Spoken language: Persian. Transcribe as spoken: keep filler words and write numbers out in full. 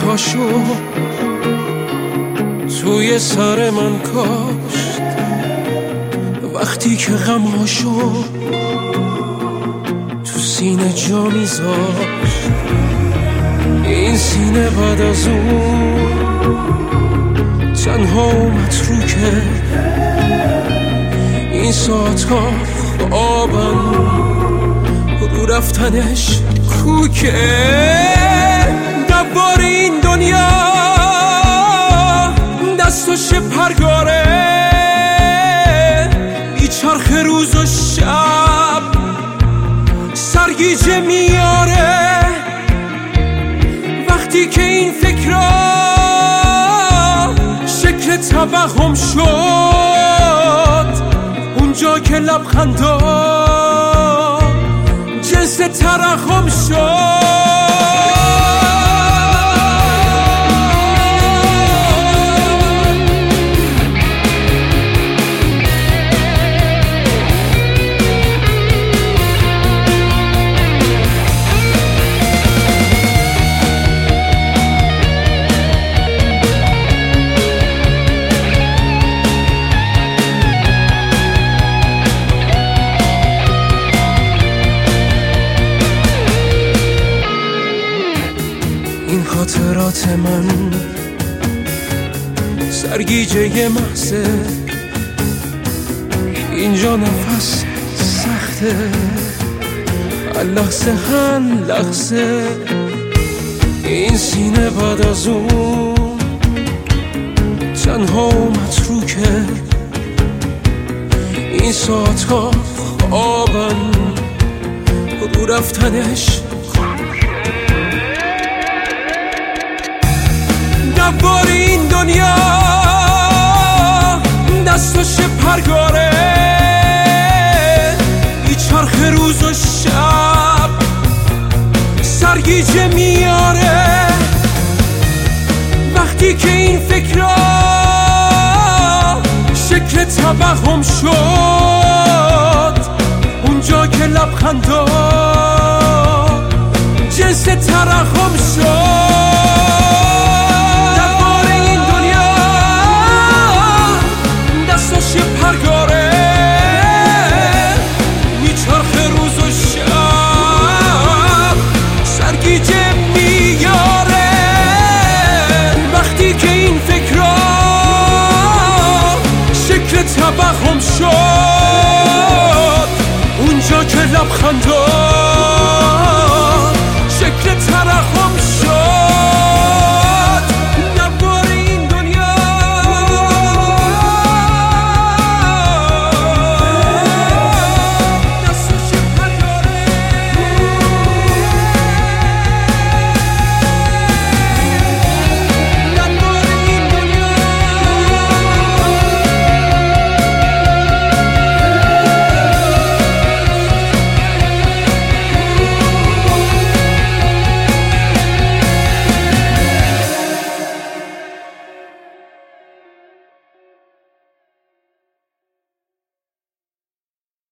پاشو توی سر من کاشت، وقتی که غماشو تو سینه جا میذاشت. این سینه بعد از اون تنها و متروکه، این ساعت ها خوابن رو رفتنش کوکه. دوار این دنیا دستش پرگاره، بیچرخ روز و شب سرگیجه میاره. وقتی که این فکرها شکل توهم شد، اونجا که لبخندا جنس ترحم شد. این خاطرات من سرگیجه محضه، اینجا نفس سخته، هر لحظه هر لحظه. این سینه بعد از اون تنها و متروکه، این ساعت ها خوابن رو رفتنش. دوار این دنیا دستش پرگاره، بیچرخ روز و شب سرگیجه میاره. وقتی که این فکرها شکل توهم شد، اونجا که لبخندا جنس ترحم شد. پرگاره میچرخ روز و شب سرگیجه میاره. وقتی که این فکرها شکل توهم شد، اونجا که لبخندا شکل ترحم